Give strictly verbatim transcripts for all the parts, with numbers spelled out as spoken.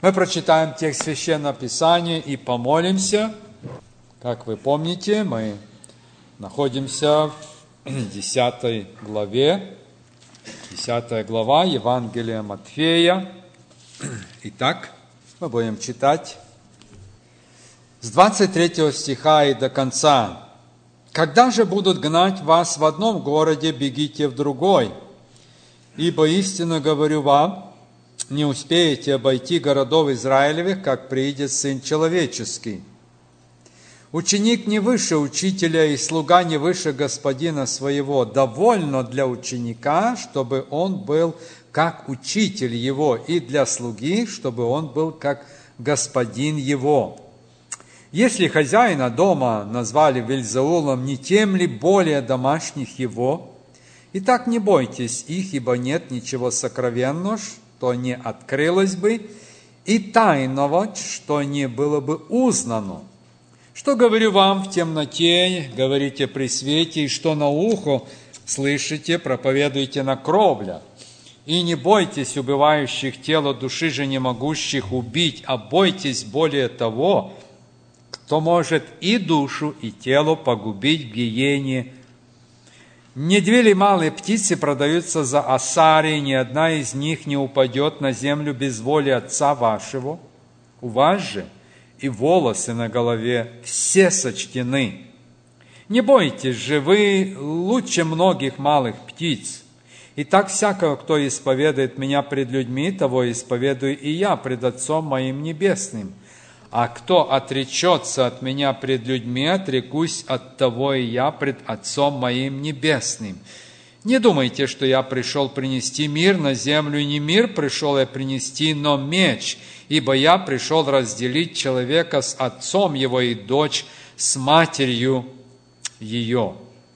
Мы прочитаем текст Священного Писания и помолимся. Как вы помните, мы находимся в десятой главе, десятая глава Евангелия Матфея. Итак, мы будем читать с двадцать третьего стиха и до конца. «Когда же будут гнать вас в одном городе, бегите в другой. Ибо истинно говорю вам, не успеете обойти городов Израилевых, как приидет Сын Человеческий. Ученик не выше учителя, и слуга не выше господина своего. Довольно для ученика, чтобы он был как учитель его, и для слуги, чтобы он был как господин его. Если хозяина дома назвали Вельзеулом, не тем ли более домашних его? Итак, не бойтесь их, ибо нет ничего сокровенного, что не открылось бы, и тайного, что не было бы узнано. Что говорю вам в темноте, говорите при свете, и что на ухо слышите, проповедуйте на кровлях. И не бойтесь убивающих тело души же не могущих убить, а бойтесь более того, кто может и душу, и тело погубить в гиене. Не две ли малые птицы продаются за осари, ни одна из них не упадет на землю без воли Отца вашего? У вас же и волосы на голове все сочтены. Не бойтесь же, вы лучше многих малых птиц. И так всякого, кто исповедует Меня пред людьми, того исповедую и Я пред Отцом Моим Небесным. А кто отречется от Меня пред людьми, отрекусь от того и Я пред Отцом Моим Небесным. Не думайте, что Я пришел принести мир на землю, и не мир пришел я принести, но меч, ибо Я пришел разделить человека с отцом его и дочь с матерью ее,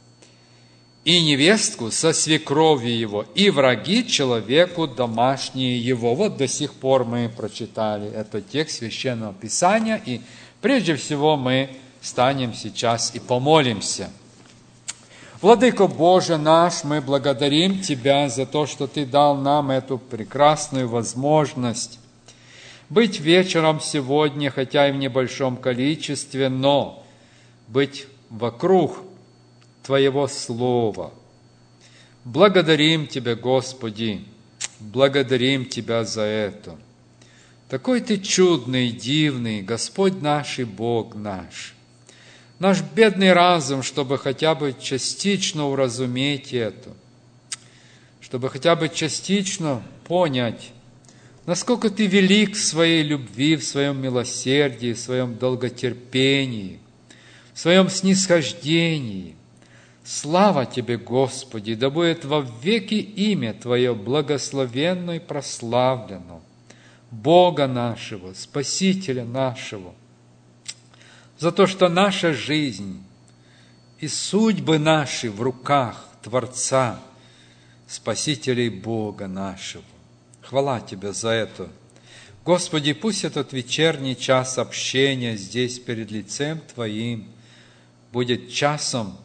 и невестку со свекровью его, и враги человеку домашние его». Вот до сих пор мы прочитали этот текст Священного Писания, и прежде всего мы станем сейчас и помолимся. Владыко Боже наш, мы благодарим Тебя за то, что Ты дал нам эту прекрасную возможность быть вечером сегодня, хотя и в небольшом количестве, но быть вокруг Твоего Слова. Благодарим Тебя, Господи, благодарим Тебя за это. Такой Ты чудный, дивный, Господь наш и Бог наш. Наш бедный разум, чтобы хотя бы частично уразуметь это, чтобы хотя бы частично понять, насколько Ты велик в своей любви, в своем милосердии, в своем долготерпении, в своем снисхождении. Слава Тебе, Господи, да будет во веки имя Твое благословенно и прославлено, Бога нашего, Спасителя нашего, за то, что наша жизнь и судьбы наши в руках Творца, Спасителя и Бога нашего. Хвала Тебе за это. Господи, пусть этот вечерний час общения здесь перед лицем Твоим будет часом,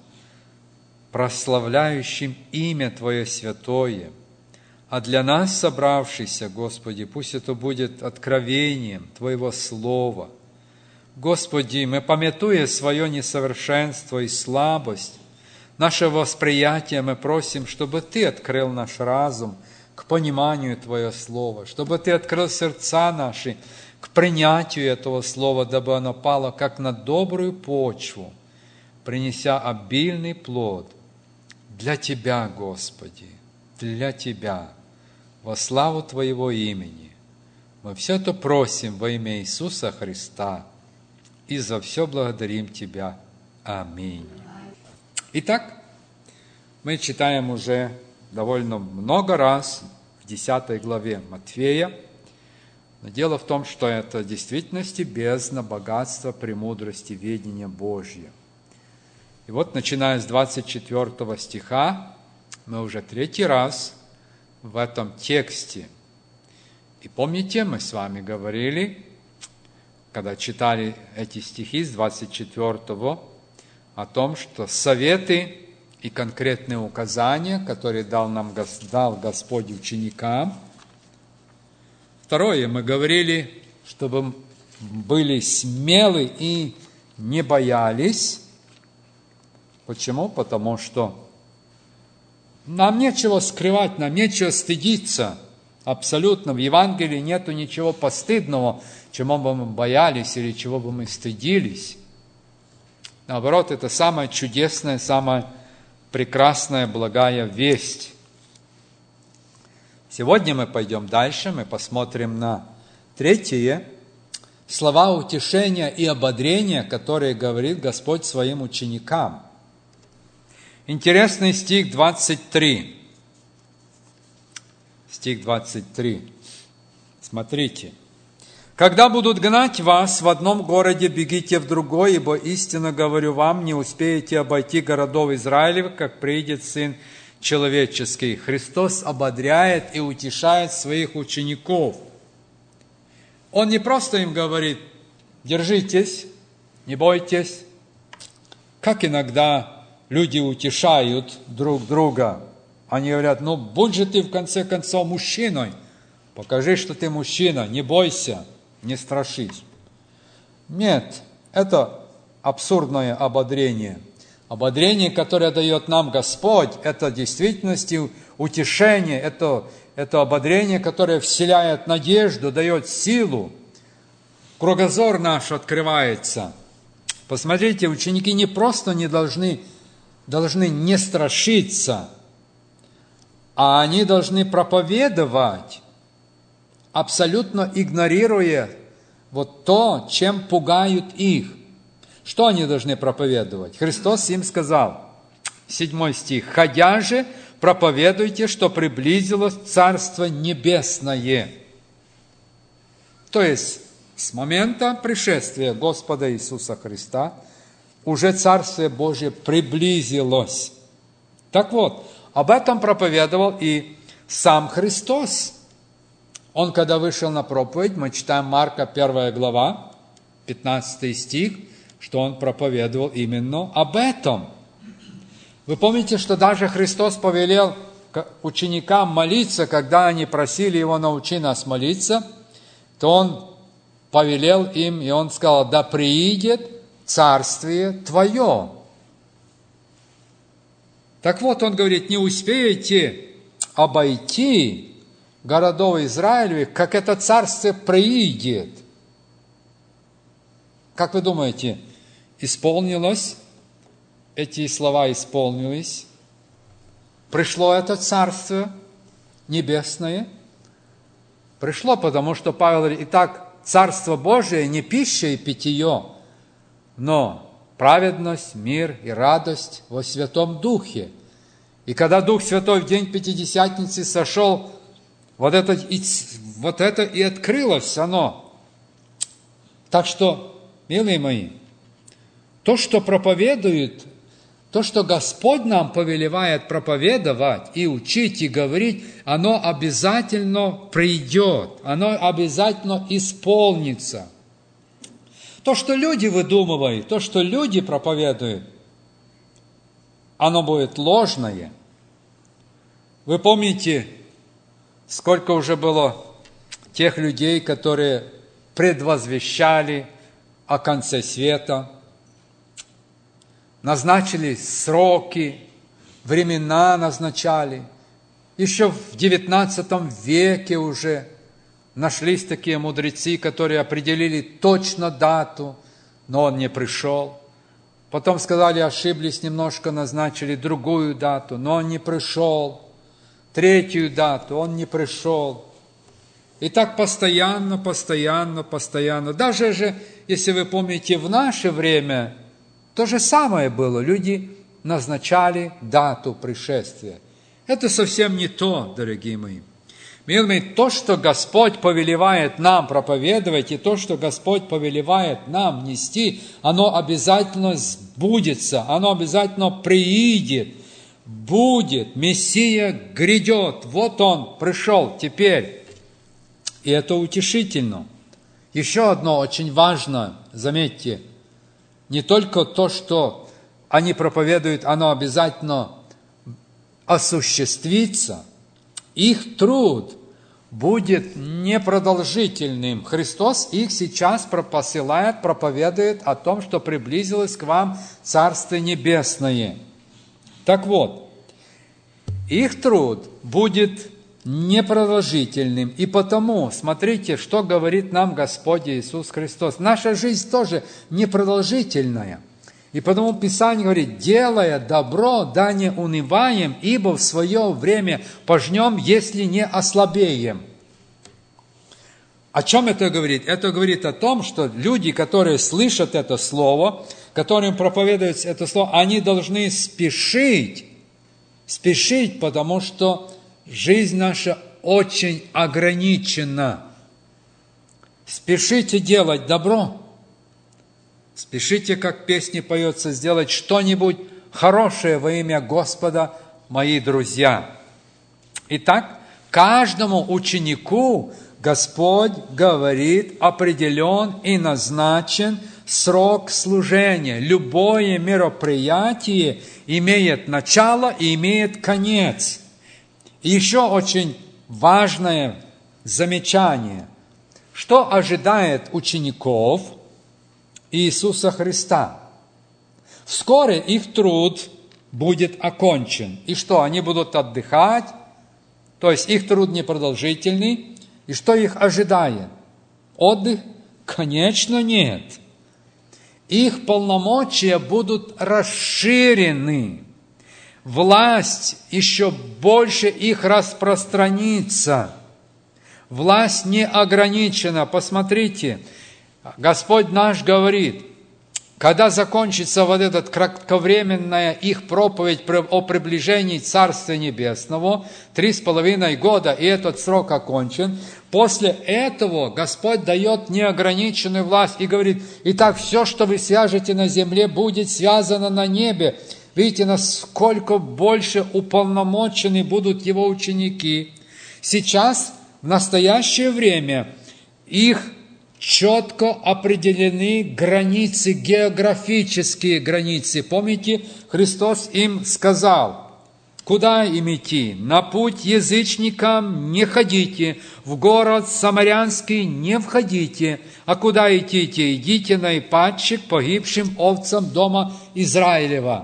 прославляющим имя Твое святое. А для нас, собравшихся, Господи, пусть это будет откровением Твоего Слова. Господи, мы, памятуя свое несовершенство и слабость, наше восприятие, мы просим, чтобы Ты открыл наш разум к пониманию Твоего Слова, чтобы Ты открыл сердца наши к принятию этого Слова, дабы оно пало как на добрую почву, принеся обильный плод для Тебя, Господи, для Тебя, во славу Твоего имени. Мы все это просим во имя Иисуса Христа и за все благодарим Тебя. Аминь. Итак, мы читаем уже довольно много раз в десятой главе Матфея. Но дело в том, что это в действительности бездна богатства, премудрости, ведения Божьего. И вот, начиная с двадцать четвёртого стиха, мы уже третий раз в этом тексте. И помните, мы с вами говорили, когда читали эти стихи с двадцать четвёртого, о том, что советы и конкретные указания, которые дал нам дал Господь ученикам. Второе, мы говорили чтобы были смелы и не боялись. Почему? Потому что нам нечего скрывать, нам нечего стыдиться. Абсолютно. В Евангелии нету ничего постыдного, чему бы мы боялись или чего бы мы стыдились. Наоборот, это самая чудесная, самая прекрасная, благая весть. Сегодня мы пойдем дальше, мы посмотрим на третье слова утешения и ободрения, которые говорит Господь своим ученикам. Интересный стих двадцать три. Стих двадцать три. Смотрите. «Когда будут гнать вас в одном городе, бегите в другой, ибо истинно говорю вам, не успеете обойти городов Израилевых, как приидет Сын Человеческий». Христос ободряет и утешает своих учеников. Он не просто им говорит: держитесь, не бойтесь. Как иногда люди утешают друг друга. Они говорят: ну, будь же ты в конце концов мужчиной. Покажи, что ты мужчина, не бойся, не страшись. Нет, это абсурдное ободрение. Ободрение, которое дает нам Господь, это в действительности утешение, это, это ободрение, которое вселяет надежду, дает силу. Кругозор наш открывается. Посмотрите, ученики не просто не должны, должны не страшиться, а они должны проповедовать, абсолютно игнорируя вот то, чем пугают их. Что они должны проповедовать? Христос им сказал, седьмой стих: «Ходя же, проповедуйте, что приблизилось Царство Небесное». То есть, с момента пришествия Господа Иисуса Христа уже Царствие Божие приблизилось. Так вот, об этом проповедовал и сам Христос. Он, когда вышел на проповедь, мы читаем Марка первая глава, пятнадцатый стих, что он проповедовал именно об этом. Вы помните, что даже Христос повелел ученикам молиться, когда они просили Его: научи нас молиться, то Он повелел им, и Он сказал: да приидет Царствие Твое. Так вот, Он говорит: не успеете обойти городов Израилевых, как это Царствие приидет. Как вы думаете, исполнилось? Эти слова исполнились? Пришло это Царствие Небесное? Пришло, потому что Павел говорит: итак, Царство Божие не пища и питье, но праведность, мир и радость во Святом Духе. И когда Дух Святой в день Пятидесятницы сошел, вот это, и, вот это и открылось оно. Так что, милые мои, то, что проповедует, то, что Господь нам повелевает проповедовать и учить, и говорить, оно обязательно придет, оно обязательно исполнится. То, что люди выдумывают, то, что люди проповедуют, оно будет ложное. Вы помните, сколько уже было тех людей, которые предвозвещали о конце света, назначили сроки, времена назначали. Еще в девятнадцатом веке уже нашлись такие мудрецы, которые определили точно дату, но он не пришел. Потом сказали, ошиблись немножко, назначили другую дату, но он не пришел. Третью дату, он не пришел. И так постоянно, постоянно, постоянно. Даже же, если вы помните, в наше время то же самое было. Люди назначали дату пришествия. Это совсем не то, дорогие мои. Милые, то, что Господь повелевает нам проповедовать, и то, что Господь повелевает нам нести, оно обязательно сбудется, оно обязательно приидет, будет, Мессия грядет, вот Он пришел теперь. И это утешительно. Еще одно очень важно, заметьте, не только то, что они проповедуют, оно обязательно осуществится. Их труд будет непродолжительным. Христос их сейчас посылает, проповедует о том, что приблизилось к вам Царствие Небесное. Так вот, их труд будет непродолжительным. И потому, смотрите, что говорит нам Господь Иисус Христос. Наша жизнь тоже непродолжительная. И потому Писание говорит: делая добро, да не унываем, ибо в свое время пожнем, если не ослабеем. О чем это говорит? Это говорит о том, что люди, которые слышат это слово, которым проповедуется это слово, они должны спешить, спешить, потому что жизнь наша очень ограничена. Спешите делать добро. Спешите, как в песне поется, сделать что-нибудь хорошее во имя Господа, мои друзья. Итак, каждому ученику Господь говорит, определен и назначен срок служения. Любое мероприятие имеет начало и имеет конец. И еще очень важное замечание. Что ожидает учеников Иисуса Христа? Вскоре их труд будет окончен. И что, они будут отдыхать? То есть их труд непродолжительный. И что их ожидает? Отдых? Конечно, нет. Их полномочия будут расширены. Власть еще больше их распространится. Власть не ограничена. Посмотрите, Господь наш говорит, когда закончится вот эта кратковременная их проповедь о приближении Царствия Небесного, три с половиной года, и этот срок окончен, после этого Господь дает неограниченную власть и говорит: итак, все, что вы свяжете на земле, будет связано на небе. Видите, насколько больше уполномочены будут Его ученики. Сейчас, в настоящее время, их четко определены границы, географические границы. Помните, Христос им сказал, куда им идти? На путь язычникам не ходите, в город самарянский не входите. А куда идите? Идите на ипатчи к погибшим овцам дома Израилева.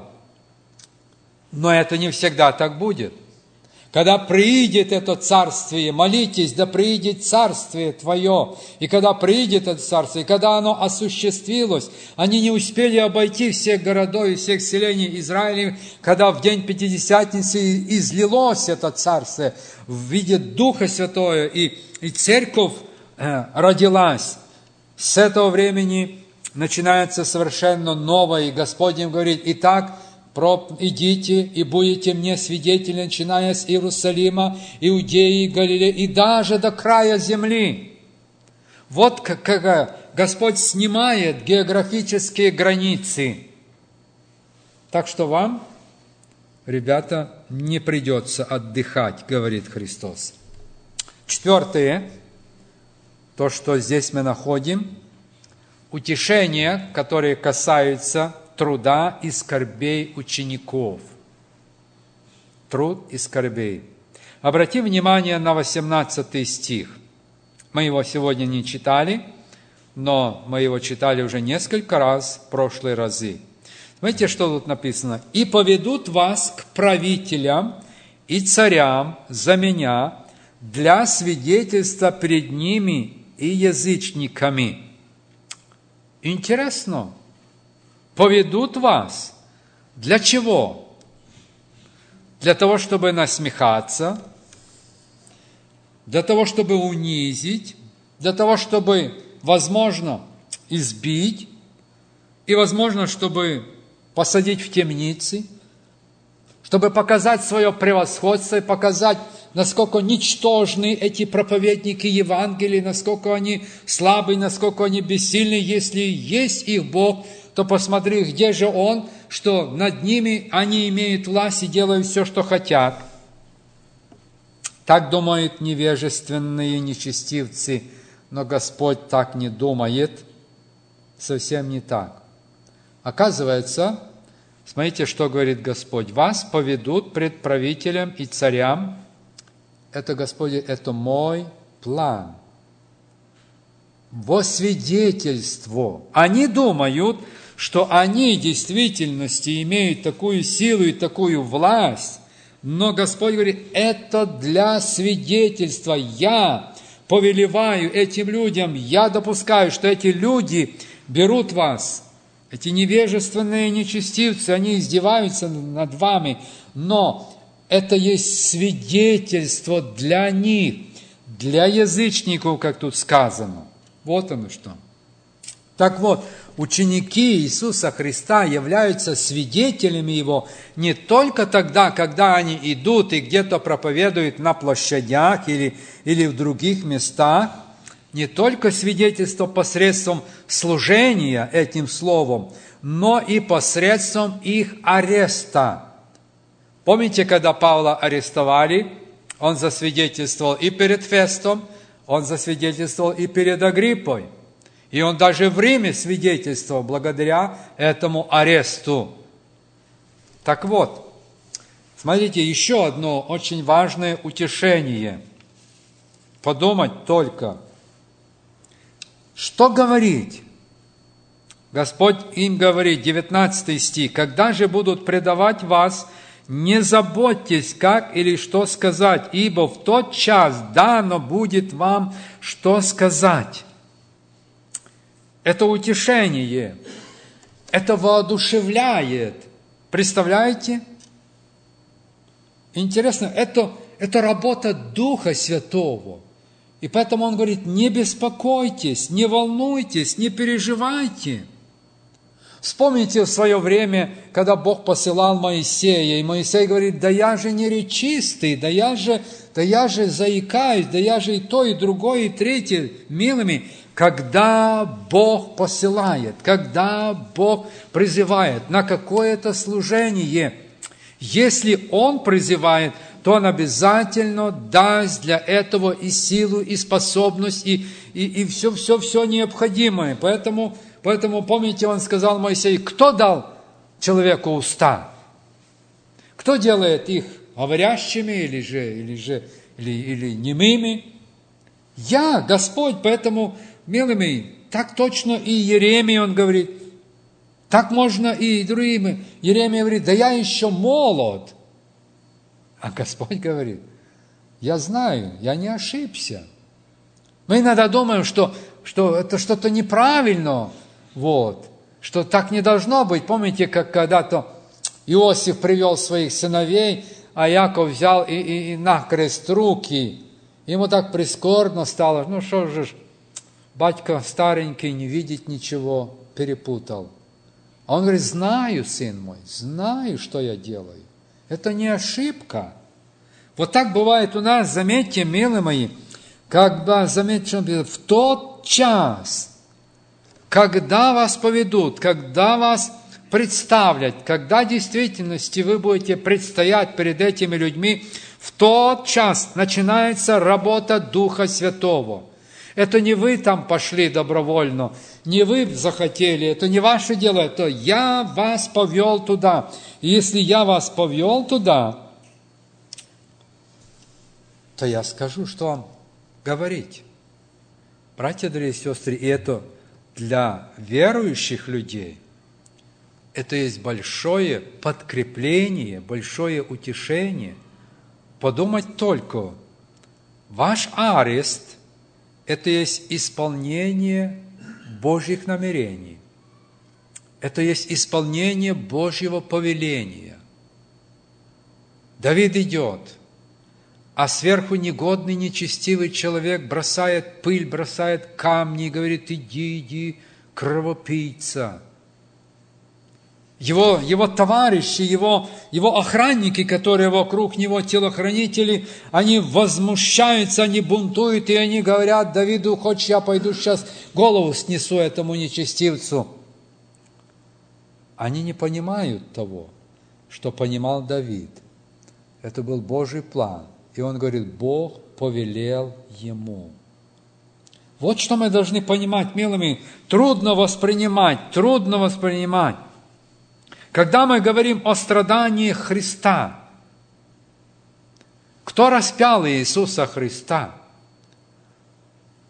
Но это не всегда так будет. Когда приидет это царствие, молитесь, да приидет царствие Твое. И когда приидет это царствие, и когда оно осуществилось, они не успели обойти всех городов и всех селений Израиля, когда в день Пятидесятницы излилось это царствие в виде Духа Святого, и, и церковь э, родилась. С этого времени начинается совершенно новое, и Господь им говорит: итак, идите и будете мне свидетели, начиная с Иерусалима, Иудеи, Галилеи и даже до края земли. Вот как Господь снимает географические границы. Так что вам, ребята, не придется отдыхать, говорит Христос. Четвертое, то, что здесь мы находим, утешения, которые касаются труда и скорбей учеников. Труд и скорбей. Обрати внимание на восемнадцатый стих. Мы его сегодня не читали, но мы его читали уже несколько раз в прошлые разы. Смотрите, что тут написано. «И поведут вас к правителям и царям за меня для свидетельства перед ними и язычниками». Интересно. Поведут вас. Для чего? Для того, чтобы насмехаться, для того, чтобы унизить, для того, чтобы, возможно, избить, и, возможно, чтобы посадить в темницы, чтобы показать свое превосходство и показать, насколько ничтожны эти проповедники Евангелия, насколько они слабы, насколько они бессильны. Если есть их Бог, то посмотри, где же Он, что над ними они имеют власть и делают все, что хотят. Так думают невежественные нечестивцы, но Господь так не думает, совсем не так. Оказывается, смотрите, что говорит Господь. Вас поведут пред правителем и царям. Это, Господь, это мой план. Во свидетельство. Они думают, что они в действительности имеют такую силу и такую власть, но Господь говорит, это для свидетельства. Я повелеваю этим людям, я допускаю, что эти люди берут вас, эти невежественные нечестивцы, они издеваются над вами, но это есть свидетельство для них, для язычников, как тут сказано. Вот оно что. Так вот, ученики Иисуса Христа являются свидетелями Его не только тогда, когда они идут и где-то проповедуют на площадях или, или в других местах, не только свидетельство посредством служения этим словом, но и посредством их ареста. Помните, когда Павла арестовали, он засвидетельствовал и перед Фестом, он засвидетельствовал и перед Агриппой. И он даже в Риме свидетельствовал благодаря этому аресту. Так вот, смотрите, еще одно очень важное утешение. Подумать только, что говорить? Господь им говорит, девятнадцатый стих, «Когда же будут предавать вас, не заботьтесь, как или что сказать, ибо в тот час дано будет вам, что сказать». Это утешение, это воодушевляет. Представляете? Интересно, это, это работа Духа Святого. И поэтому он говорит, не беспокойтесь, не волнуйтесь, не переживайте. Вспомните в свое время, когда Бог посылал Моисея, и Моисей говорит, да я же не речистый, да я же, да я же заикаюсь, да я же и то, и другое, и третье, милыми. Когда Бог посылает, когда Бог призывает на какое-то служение, если Он призывает, то Он обязательно даст для этого и силу, и способность, и, и, и все, все, все необходимое. Поэтому, поэтому, помните, Он сказал Моисею, кто дал человеку уста? Кто делает их говорящими или же, или же или, или немыми? Я, Господь, поэтому... Милыми, так точно и Еремия, он говорит, так можно и другим. Еремия говорит, да я еще молод. А Господь говорит, я знаю, я не ошибся. Мы иногда думаем, что, что это что-то неправильно, вот, что так не должно быть. Помните, как когда-то Иосиф привел своих сыновей, а Яков взял и, и, и накрест руки. Ему так прискорбно стало, ну что же, батька старенький, не видит ничего, перепутал. А он говорит, знаю, сын мой, знаю, что я делаю. Это не ошибка. Вот так бывает у нас, заметьте, милые мои, когда, заметьте, в тот час, когда вас поведут, когда вас представлят, когда в действительности вы будете предстоять перед этими людьми, в тот час начинается работа Духа Святого. Это не вы там пошли добровольно, не вы захотели, это не ваше дело, это я вас повел туда. И если я вас повел туда, то я скажу, что вам говорить. Братья, дорогие сестры, и это для верующих людей, это есть большое подкрепление, большое утешение. Подумать только, ваш арест – это есть исполнение Божьих намерений. Это есть исполнение Божьего повеления. Давид идет, а сверху негодный, нечестивый человек бросает пыль, бросает камни и говорит, иди, иди, кровопийца. Его, его товарищи, его, его охранники, которые вокруг него, телохранители, они возмущаются, они бунтуют, и они говорят Давиду, хочешь, я пойду сейчас голову снесу этому нечестивцу. Они не понимают того, что понимал Давид. Это был Божий план. И он говорит, Бог повелел ему. Вот что мы должны понимать, милыми. Трудно воспринимать, трудно воспринимать. Когда мы говорим о страдании Христа, кто распял Иисуса Христа?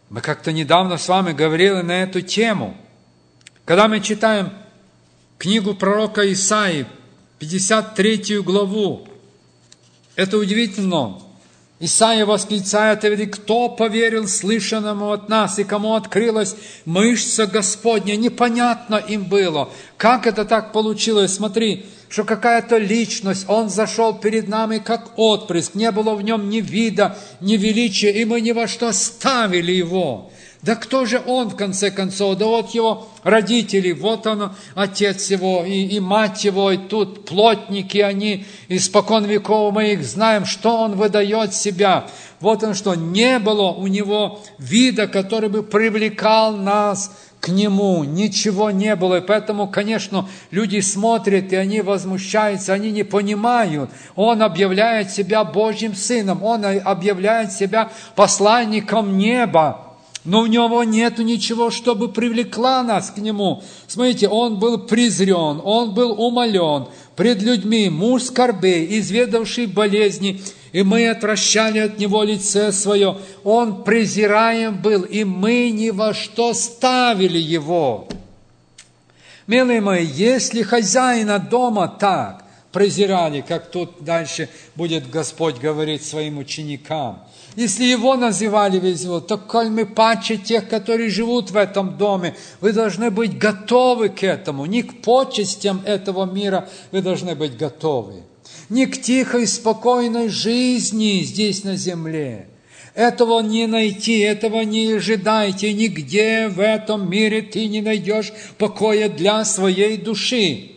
Мы как-то недавно с вами говорили на эту тему. Когда мы читаем книгу пророка Исаии, пятьдесят третью главу, это удивительно. Исаия восклицает и говорит: кто поверил слышанному от нас, и кому открылась мышца Господня? Непонятно им было. Как это так получилось? Смотри, что какая-то личность, он зашел перед нами как отпрыск, не было в нем ни вида, ни величия, и мы ни во что ставили его. Да кто же он, в конце концов? Да вот его родители, вот он, отец его, и, и мать его, и тут плотники они, испокон веков мы их знаем, что он выдает себя. Вот он что, не было у него вида, который бы привлекал нас к нему, ничего не было. И поэтому, конечно, люди смотрят, и они возмущаются, они не понимают. Он объявляет себя Божьим Сыном, он объявляет себя посланником неба. Но у него нету ничего, чтобы привлекла нас к нему. Смотрите, он был презрен, он был умолен пред людьми, муж скорбей, изведавший болезни, и мы отвращали от него лице свое. Он презираем был, и мы ни во что ставили его. Милые мои, если хозяина дома так презирали, как тут дальше будет Господь говорить своим ученикам, если его называли везде, то коль мы паче тех, которые живут в этом доме, вы должны быть готовы к этому. Не к почестям этого мира вы должны быть готовы. Не к тихой, спокойной жизни здесь на земле. Этого не найти, этого не ожидайте. Нигде в этом мире ты не найдешь покоя для своей души.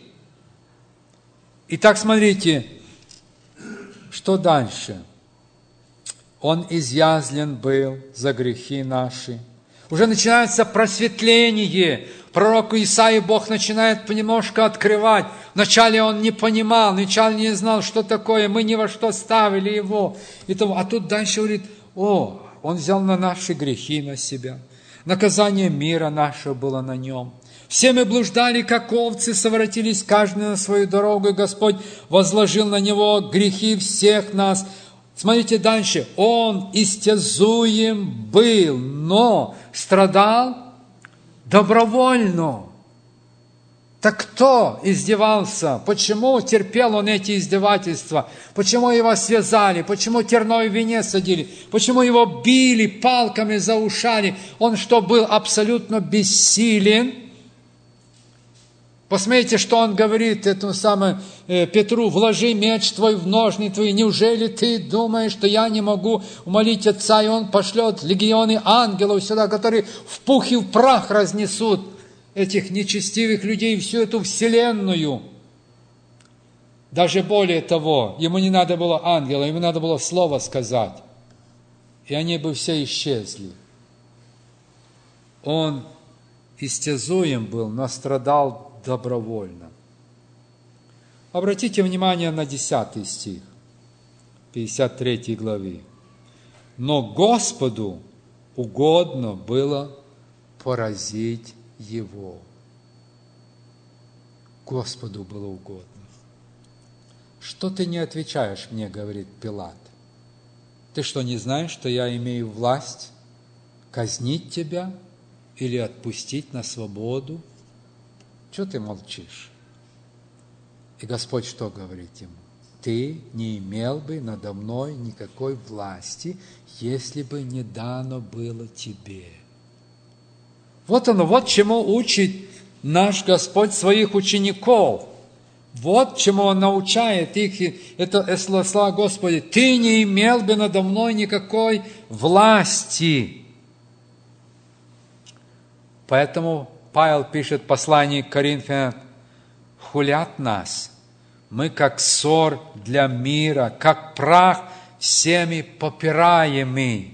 Итак, смотрите, что дальше? Он изъязлен был за грехи наши. Уже начинается просветление. Пророку Исаии Бог начинает понемножку открывать. Вначале он не понимал, вначале не знал, что такое. Мы ни во что ставили его. И тому. А тут дальше говорит: о, он взял на наши грехи на себя. Наказание мира нашего было на нем. Все мы блуждали, как овцы, совратились каждый на свою дорогу, и Господь возложил на него грехи всех нас. Смотрите дальше. Он истязуем был, но страдал добровольно. Так кто издевался? Почему терпел он эти издевательства? Почему его связали? Почему терновый венец садили? Почему его били палками за ушами? Он что, был абсолютно бессилен? Посмотрите, что он говорит этому самому э, Петру: вложи меч твой в ножны твои. Неужели ты думаешь, что я не могу умолить Отца, и Он пошлет легионы ангелов сюда, которые в пух и в прах разнесут этих нечестивых людей, всю эту вселенную? Даже более того, ему не надо было ангела, ему надо было слово сказать, и они бы все исчезли. Он истязуем был, но страдал добровольно. Обратите внимание на десятый стих, пятьдесят третьей главы. Но Господу угодно было поразить его. Господу было угодно. Что ты не отвечаешь мне, говорит Пилат? Ты что, не знаешь, что я имею власть казнить тебя или отпустить на свободу? Чего ты молчишь? И Господь что говорит ему? Ты не имел бы надо мной никакой власти, если бы не дано было тебе. Вот оно, вот чему учит наш Господь своих учеников. Вот чему Он научает их. Это слова Господи. Ты не имел бы надо мной никакой власти. Поэтому Павел пишет в послании к Коринфянам: хулят нас, мы как ссор для мира, как прах всеми попираемый.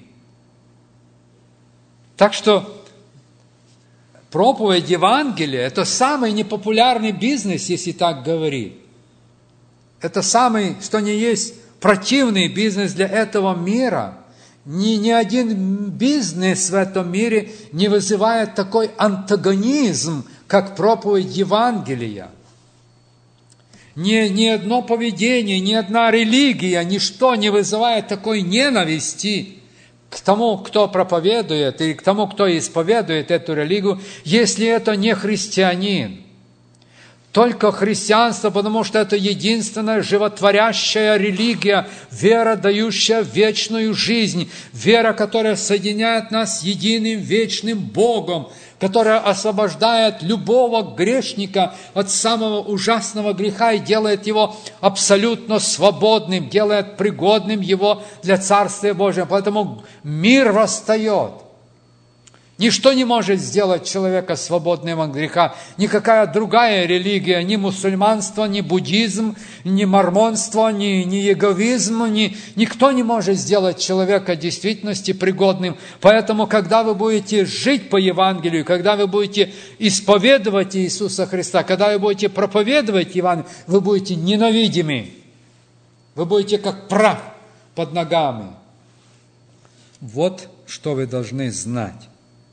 Так что проповедь Евангелия – это самый непопулярный бизнес, если так говорить. Это самый, что ни есть, противный бизнес для этого мира. Ни, ни один бизнес в этом мире не вызывает такой антагонизм, как проповедь Евангелия. Ни, ни одно поведение, ни одна религия, ничто не вызывает такой ненависти, к тому, кто проповедует, и к тому, кто исповедует эту религию, если это не христианин. Только христианство, потому что это единственная животворящая религия, вера, дающая вечную жизнь, вера, которая соединяет нас с единым вечным Богом, которая освобождает любого грешника от самого ужасного греха и делает его абсолютно свободным, делает пригодным его для Царствия Божьего. Поэтому мир восстает. Ничто не может сделать человека свободным от греха. Никакая другая религия, ни мусульманство, ни буддизм, ни мормонство, ни, ни иеговизм, ни, никто не может сделать человека в действительности пригодным. Поэтому, когда вы будете жить по Евангелию, когда вы будете исповедовать Иисуса Христа, когда вы будете проповедовать Евангелие, вы будете ненавидимы. Вы будете как прах под ногами. Вот что вы должны знать.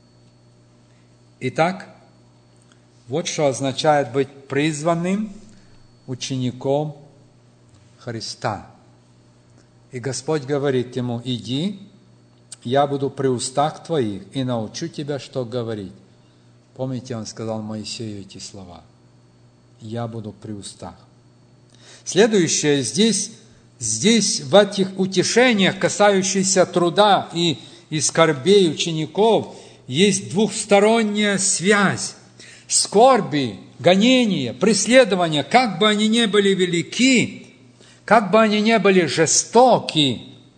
Итак, вот что означает быть призванным учеником Христа. И Господь говорит ему: иди, я буду при устах твоих и научу тебя, что говорить. Помните, он сказал Моисею эти слова: я буду при устах. Следующее, здесь, здесь в этих утешениях, касающихся труда и, и скорбей учеников, есть двухсторонняя связь. Скорби, гонения, преследования, как бы они ни были велики, как бы они ни были жестоки,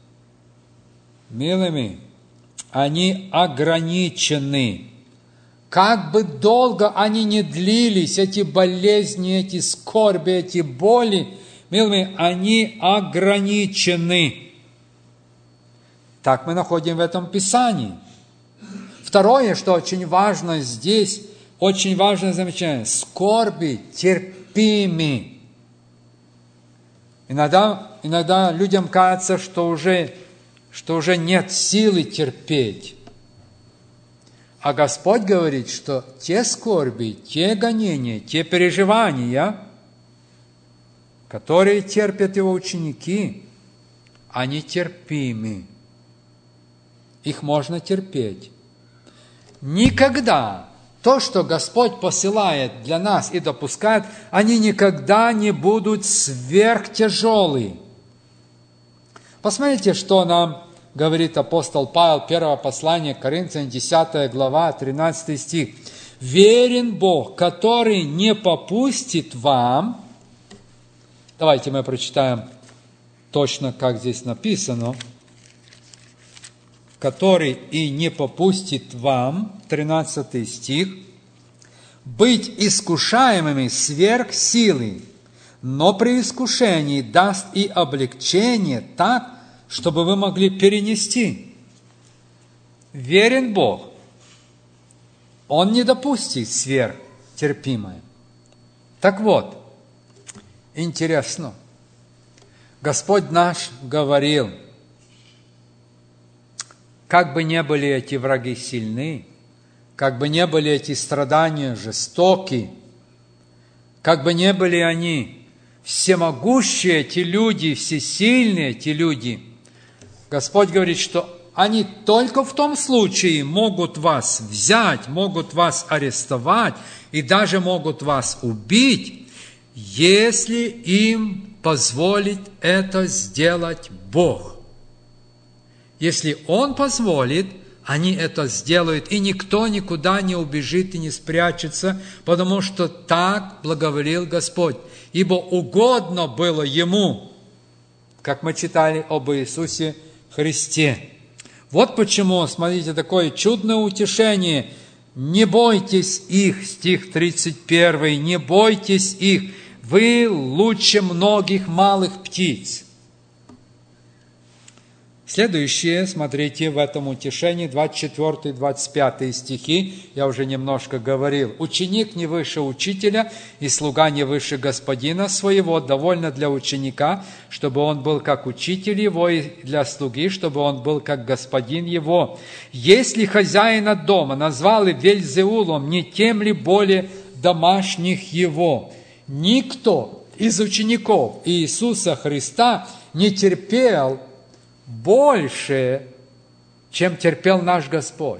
милыми, они ограничены. Как бы долго они ни длились, эти болезни, эти скорби, эти боли, милыми, они ограничены. Так мы находим в этом Писании. Второе, что очень важно здесь, очень важное замечание: скорби терпимы. Иногда, иногда людям кажется, что уже, что уже нет силы терпеть. А Господь говорит, что те скорби, те гонения, те переживания, которые терпят Его ученики, они терпимы. Их можно терпеть. Никогда то, что Господь посылает для нас и допускает, они никогда не будут сверхтяжелые. Посмотрите, что нам говорит апостол Павел, первое послание к Коринфянам, десятая глава, тринадцатый стих. «Верен Бог, который не попустит вам». Давайте мы прочитаем точно, как здесь написано. «Который и не попустит вам», тринадцатый стих, «быть искушаемыми сверх силы, но при искушении даст и облегчение так, чтобы вы могли перенести». Верен Бог. Он не допустит сверхтерпимое. Так вот, интересно, Господь наш говорил: как бы ни были эти враги сильны, как бы ни были эти страдания жестоки, как бы ни были они всемогущие, эти люди, всесильные эти люди, Господь говорит, что они только в том случае могут вас взять, могут вас арестовать и даже могут вас убить, если им позволит это сделать Бог. Если Он позволит, они это сделают, и никто никуда не убежит и не спрячется, потому что так благоволил Господь. Ибо угодно было Ему, как мы читали об Иисусе Христе. Вот почему, смотрите, такое чудное утешение. «Не бойтесь их», стих тридцать один, «не бойтесь их, вы лучше многих малых птиц». Следующее, смотрите, в этом утешении, двадцать четвёртый двадцать пятый стихи, я уже немножко говорил. «Ученик не выше учителя, и слуга не выше господина своего. Довольно для ученика, чтобы он был как учитель его, и для слуги, чтобы он был как господин его. Если хозяина дома назвали Вельзеулом, не тем ли более домашних его?» Никто из учеников Иисуса Христа не терпел больше, чем терпел наш Господь.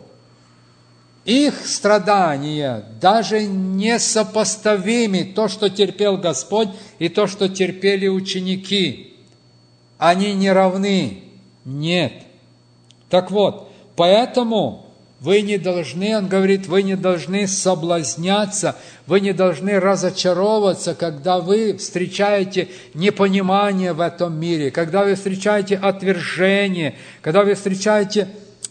Их страдания даже несопоставимы, то, что терпел Господь, и то, что терпели ученики. Они не равны. Нет. Так вот, поэтому вы не должны, он говорит, вы не должны соблазняться, вы не должны разочаровываться, когда вы встречаете непонимание в этом мире, когда вы встречаете отвержение, когда вы встречаете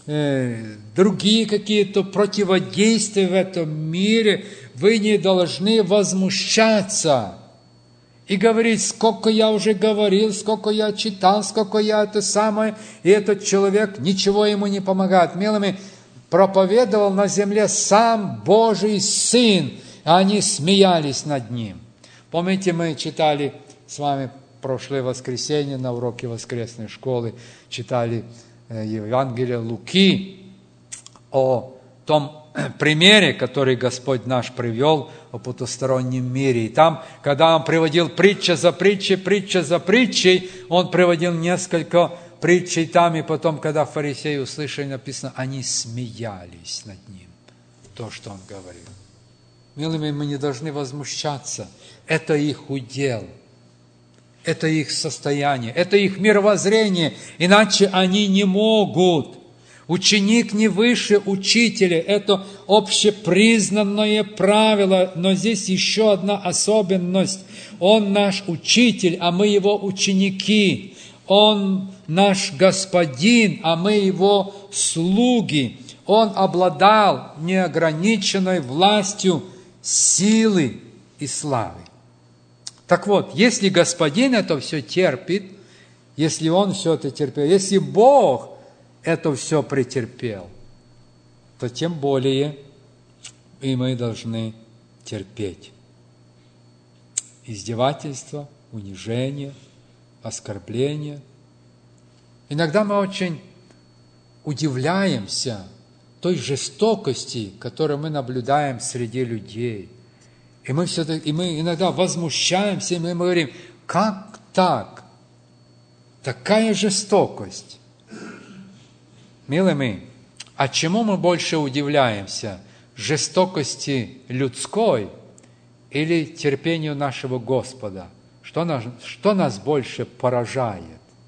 э, другие какие-то противодействия в этом мире, вы не должны возмущаться и говорить, сколько я уже говорил, сколько я читал, сколько я это самое, и этот человек, ничего ему не помогает. Милыми, проповедовал на земле сам Божий Сын, а они смеялись над Ним. Помните, мы читали с вами прошлое воскресенье на уроке воскресной школы, читали Евангелие Луки о том примере, который Господь наш привел о потустороннем мире. И там, когда Он приводил притча за притчей, притча за притчей, Он приводил несколько притчей там, и потом, когда фарисеи услышали, написано, они смеялись над Ним, то, что Он говорил. Милыми, мы не должны возмущаться. Это их удел, это их состояние, это их мировоззрение, иначе они не могут. Ученик не выше учителя, это общепризнанное правило, но здесь еще одна особенность. Он наш учитель, а мы его ученики. Он наш господин, а мы его слуги. Он обладал неограниченной властью силы и славы. Так вот, если господин это все терпит, если он все это терпел, если Бог это все претерпел, то тем более и мы должны терпеть. Издевательство, унижение, оскорбление. Иногда мы очень удивляемся той жестокости, которую мы наблюдаем среди людей. И мы, все-таки, и мы иногда возмущаемся, и мы говорим, как так? Такая жестокость. Милые мои, а чему мы больше удивляемся? Жестокости людской или терпению нашего Господа? Что нас, что нас больше поражает?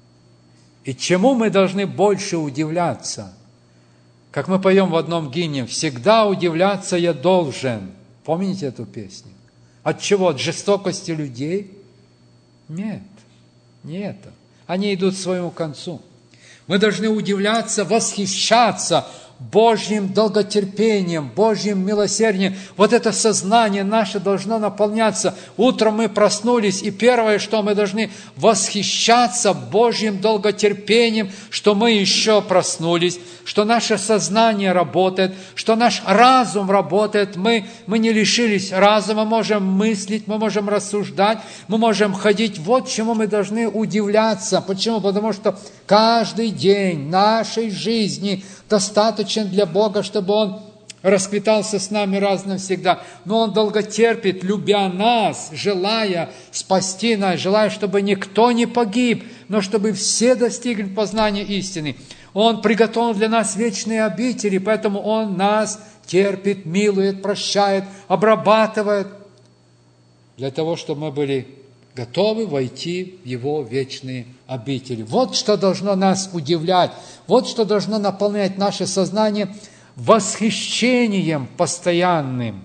И чему мы должны больше удивляться? Как мы поем в одном гимне, «Всегда удивляться я должен». Помните эту песню? От чего? От жестокости людей? Нет, не это. Они идут к своему концу. Мы должны удивляться, восхищаться Божьим долготерпением, Божьим милосердием. Вот это сознание наше должно наполняться. Утром мы проснулись, и первое, что мы должны восхищаться Божьим долготерпением, что мы еще проснулись, что наше сознание работает, что наш разум работает. Мы, мы не лишились разума, мы можем мыслить, мы можем рассуждать, мы можем ходить. Вот чему мы должны удивляться. Почему? Потому что каждый день нашей жизни достаточен для Бога, чтобы Он расквитался с нами раз навсегда. Но Он долго терпит, любя нас, желая спасти нас, желая, чтобы никто не погиб, но чтобы все достигли познания истины. Он приготовил для нас вечные обители, поэтому Он нас терпит, милует, прощает, обрабатывает, для того, чтобы мы были готовы войти в Его вечные обители. Вот что должно нас удивлять, вот что должно наполнять наше сознание восхищением постоянным.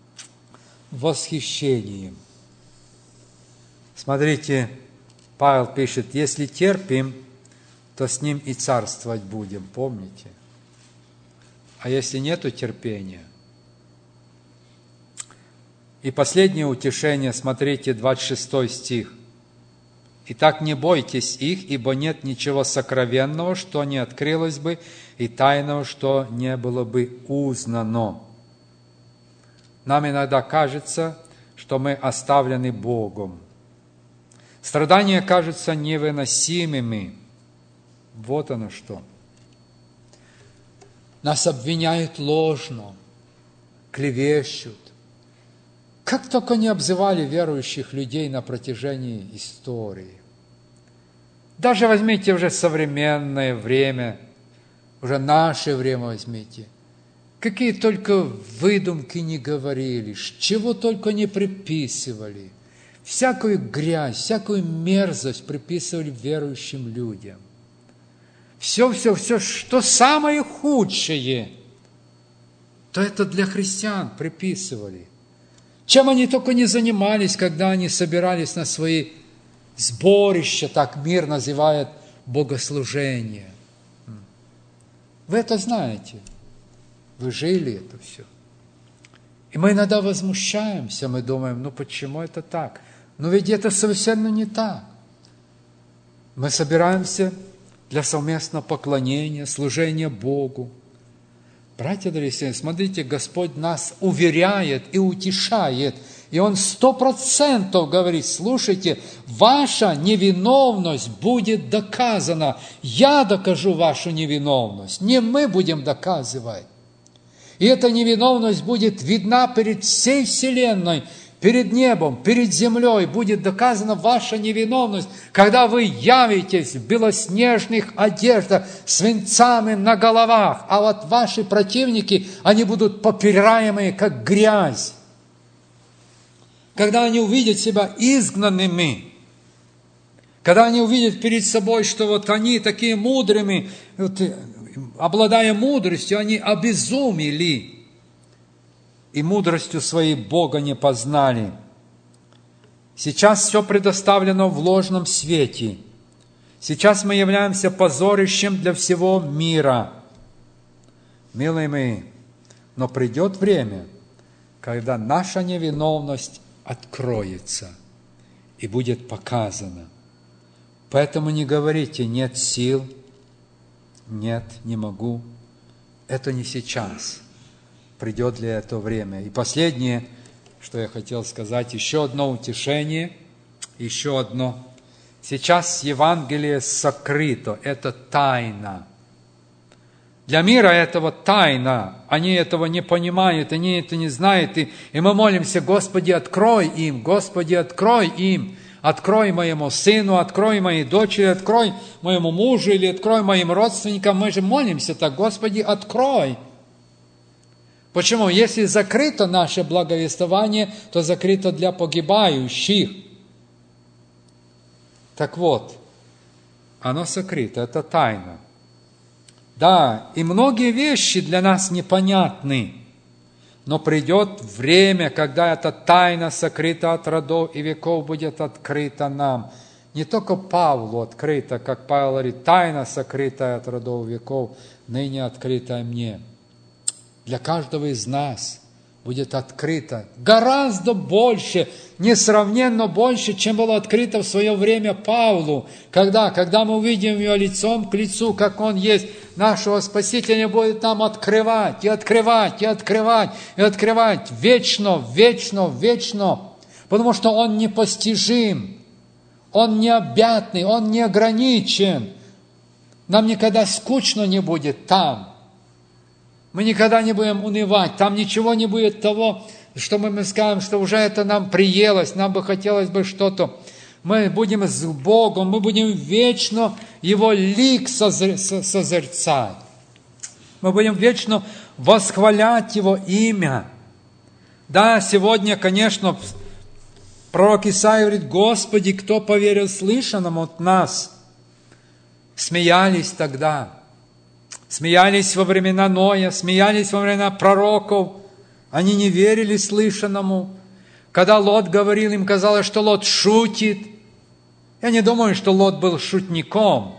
Восхищением. Смотрите, Павел пишет, если терпим, то с Ним и царствовать будем, помните? А если нету терпения? И последнее утешение, смотрите, двадцать шестой стих. «Итак, не бойтесь их, ибо нет ничего сокровенного, что не открылось бы, и тайного, что не было бы узнано». Нам иногда кажется, что мы оставлены Богом. Страдания кажутся невыносимыми. Вот оно что. Нас обвиняют ложно, клевещут. Как только не обзывали верующих людей на протяжении истории. Даже возьмите уже современное время, уже наше время возьмите. Какие только выдумки не говорили, чего только не приписывали. Всякую грязь, всякую мерзость приписывали верующим людям. Все, все, все, что самое худшее, то это для христиан приписывали. Чем они только не занимались, когда они собирались на свои сборища, так мир называет богослужение. Вы это знаете. Вы жили это все. И мы иногда возмущаемся, мы думаем, ну почему это так? Но ведь это совершенно не так. Мы собираемся для совместного поклонения, служения Богу. Братья дорогие, смотрите, Господь нас уверяет и утешает. И Он сто процентов говорит, слушайте, ваша невиновность будет доказана. Я докажу вашу невиновность, не мы будем доказывать. И эта невиновность будет видна перед всей вселенной, перед небом, перед землей. Будет доказана ваша невиновность, когда вы явитесь в белоснежных одеждах с венцами на головах. А вот ваши противники, они будут попираемые, как грязь. Когда они увидят себя изгнанными, когда они увидят перед собой, что вот они такие мудрыми, вот, обладая мудростью, они обезумели и мудростью своей Бога не познали. Сейчас все предоставлено в ложном свете. Сейчас мы являемся позорищем для всего мира. Милые мои, но придет время, когда наша невиновность откроется и будет показана. Поэтому не говорите «нет сил», «нет, не могу». Это не сейчас. Придет ли это время. И последнее, что я хотел сказать, еще одно утешение, еще одно. Сейчас Евангелие сокрыто, это тайна. Для мира этого тайна, они этого не понимают, они это не знают, и, и мы молимся, Господи, открой им, Господи, открой им, открой моему сыну, открой моей дочери, открой моему мужу или открой моим родственникам. Мы же молимся так, Господи, открой. Почему? Если закрыто наше благовествование, то закрыто для погибающих. Так вот, оно сокрыто, это тайна. Да, и многие вещи для нас непонятны, но придет время, когда эта тайна сокрыта от родов и веков будет открыта нам. Не только Павлу открыта, как Павел говорит, тайна сокрытая от родов и веков, ныне открытая мне. Для каждого из нас будет открыто гораздо больше, несравненно больше, чем было открыто в свое время Павлу. Когда? Когда мы увидим его лицом к лицу, как он есть, нашего Спасителя будет нам открывать, и открывать, и открывать, и открывать вечно, вечно, вечно, потому что он непостижим, он необъятный, он неограничен. Нам никогда скучно не будет там. Мы никогда не будем унывать, там ничего не будет того, что мы скажем, что уже это нам приелось, нам бы хотелось бы что-то. Мы будем с Богом, мы будем вечно Его лик созерцать. Мы будем вечно восхвалять Его имя. Да, сегодня, конечно, пророк Исаия говорит, Господи, кто поверил слышанному от нас? Смеялись тогда. Смеялись во времена Ноя, смеялись во времена пророков. Они не верили слышанному. Когда Лот говорил, им казалось, что Лот шутит. Я не думаю, что Лот был шутником.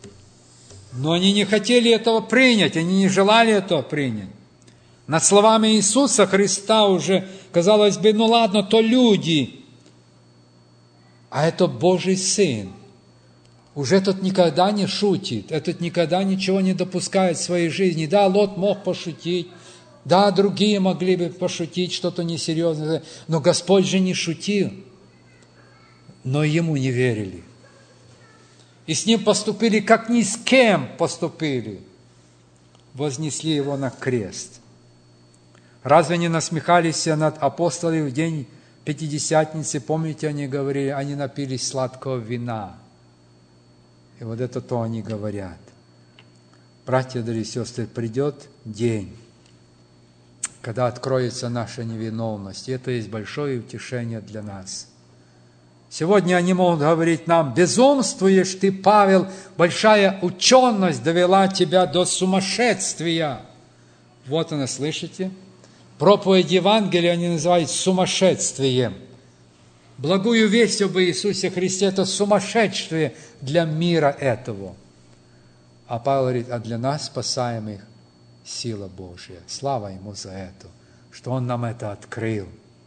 Но они не хотели этого принять, они не желали этого принять. Над словами Иисуса Христа уже, казалось бы, ну ладно, то люди. А это Божий Сын. Уже этот никогда не шутит, этот никогда ничего не допускает в своей жизни. Да, Лот мог пошутить, да, другие могли бы пошутить, что-то несерьезное, но Господь же не шутил, но ему не верили. И с ним поступили, как ни с кем поступили, вознесли его на крест. Разве не насмехались над апостолами в день Пятидесятницы, помните, они говорили, они напились сладкого вина. И вот это то они говорят. Братья, дорогие сестры, придет день, когда откроется наша невиновность. И это есть большое утешение для нас. Сегодня они могут говорить нам: безумствуешь ты, Павел, большая ученость довела тебя до сумасшествия. Вот она, слышите? Проповедь Евангелия они называют сумасшествием. Благую весть об Иисусе Христе – это сумасшествие для мира этого. А Павел говорит: а для нас, спасаемых, сила Божья. Слава Ему за это, что Он нам это открыл.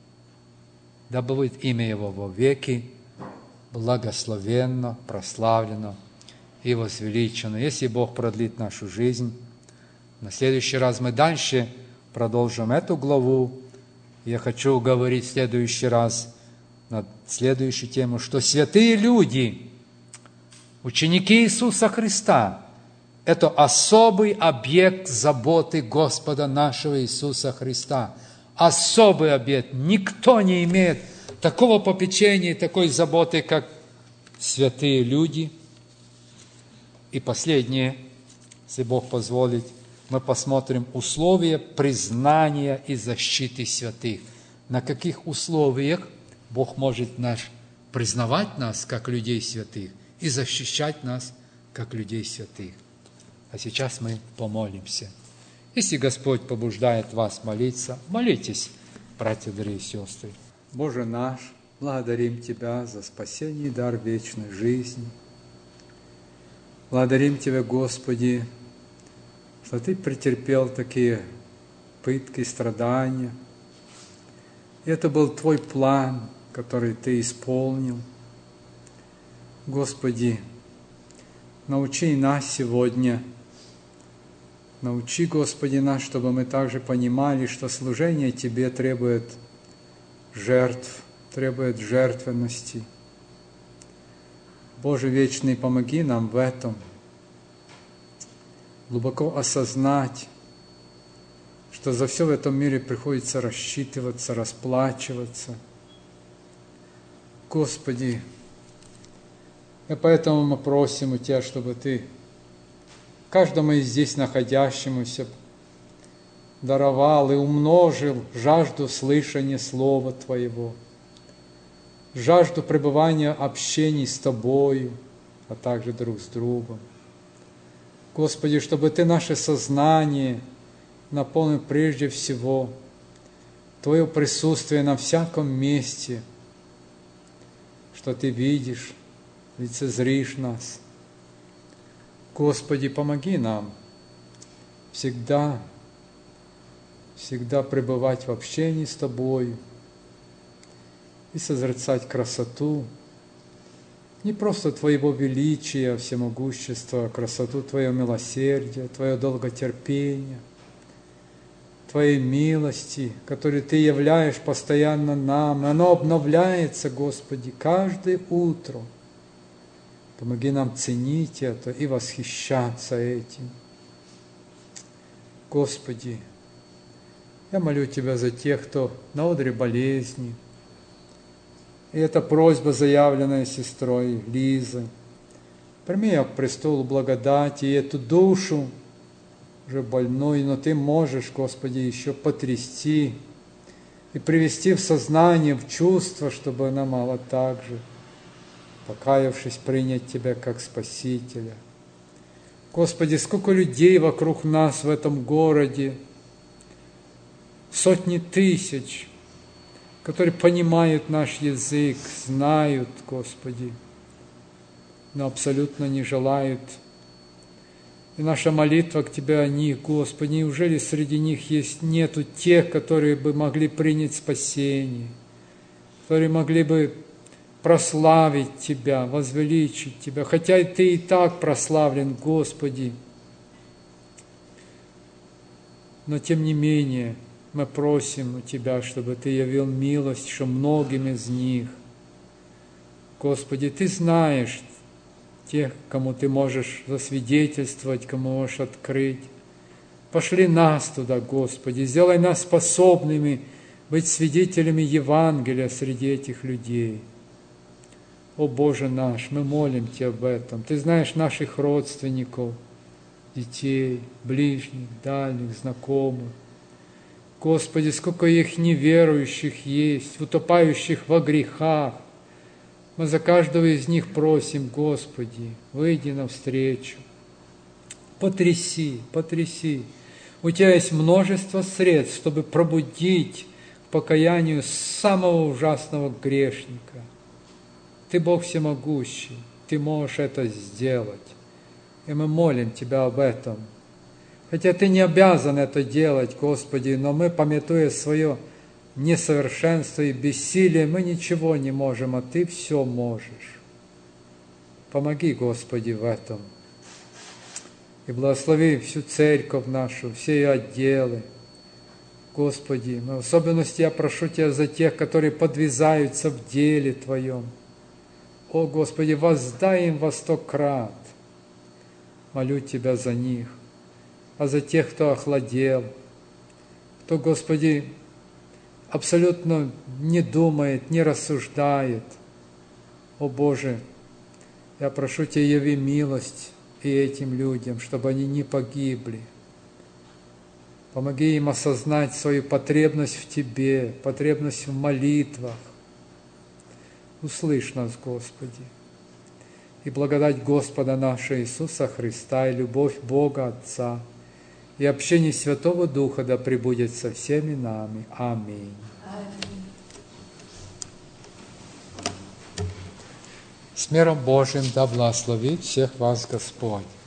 Да будет имя Его во веки благословенно, прославлено и возвеличено. Если Бог продлит нашу жизнь, на следующий раз мы дальше продолжим эту главу. Я хочу говорить в следующий раз на следующую тему, что святые люди, ученики Иисуса Христа, это особый объект заботы Господа нашего Иисуса Христа. Особый объект. Никто не имеет такого попечения и такой заботы, как святые люди. И последнее, если Бог позволит, мы посмотрим условия признания и защиты святых. На каких условиях Бог может наш, признавать нас как людей святых и защищать нас как людей святых. А сейчас мы помолимся. Если Господь побуждает вас молиться, молитесь, братья, дорогие сестры. Боже наш, благодарим Тебя за спасение и дар вечной жизни. Благодарим Тебя, Господи, что Ты претерпел такие пытки, страдания. И это был Твой план, который Ты исполнил. Господи, научи нас сегодня, научи, Господи, нас, чтобы мы также понимали, что служение Тебе требует жертв, требует жертвенности. Боже вечный, помоги нам в этом, глубоко осознать, что за все в этом мире приходится рассчитываться, расплачиваться. Господи, и поэтому мы просим у Тебя, чтобы Ты каждому из здесь находящемуся даровал и умножил жажду слышания Слова Твоего, жажду пребывания общений с Тобою, а также друг с другом. Господи, чтобы Ты наше сознание наполнил прежде всего Твое присутствие на всяком месте, что Ты видишь, лицезришь нас. Господи, помоги нам всегда, всегда пребывать в общении с Тобою и созерцать красоту, не просто Твоего величия, всемогущества, красоту Твоего милосердия, Твое долготерпение, Твоей милости, которую Ты являешь постоянно нам. Оно обновляется, Господи, каждое утро. Помоги нам ценить это и восхищаться этим. Господи, я молю Тебя за тех, кто на одре болезни. И это просьба, заявленная сестрой Лизой. Прими ее к престолу благодати и эту душу, уже больную, но Ты можешь, Господи, еще потрясти и привести в сознание, в чувство, чтобы она могла также, покаявшись, принять Тебя как Спасителя. Господи, сколько людей вокруг нас в этом городе, сотни тысяч, которые понимают наш язык, знают, Господи, но абсолютно не желают. И наша молитва к Тебе о них, Господи, неужели среди них есть, нету тех, которые бы могли принять спасение, которые могли бы прославить Тебя, возвеличить Тебя, хотя и Ты и так прославлен, Господи. Но тем не менее, мы просим у Тебя, чтобы Ты явил милость, что многим из них. Господи, Ты знаешь тех, кому Ты можешь засвидетельствовать, кому можешь открыть. Пошли нас туда, Господи, сделай нас способными быть свидетелями Евангелия среди этих людей. О Боже наш, мы молим Тебя об этом. Ты знаешь наших родственников, детей, ближних, дальних, знакомых. Господи, сколько их неверующих есть, утопающих во грехах. Мы за каждого из них просим, Господи, выйди навстречу. Потряси, потряси. У Тебя есть множество средств, чтобы пробудить к покаянию самого ужасного грешника. Ты Бог всемогущий, Ты можешь это сделать. И мы молим Тебя об этом. Хотя Ты не обязан это делать, Господи, но мы, памятуя свое несовершенство и бессилие, мы ничего не можем, а Ты все можешь. Помоги, Господи, в этом. И благослови всю церковь нашу, все ее отделы. Господи, в особенности я прошу Тебя за тех, которые подвязаются в деле Твоем. О, Господи, воздай им во сто крат. Молю Тебя за них. А за тех, кто охладел, кто, Господи, абсолютно не думает, не рассуждает. О Боже, я прошу Тебя, яви милость и этим людям, чтобы они не погибли. Помоги им осознать свою потребность в Тебе, потребность в молитвах. Услышь нас, Господи. И благодать Господа нашего Иисуса Христа, и любовь Бога Отца, и общение Святого Духа да пребудет со всеми нами. Аминь. С миром Божиим да благословит всех вас Господь.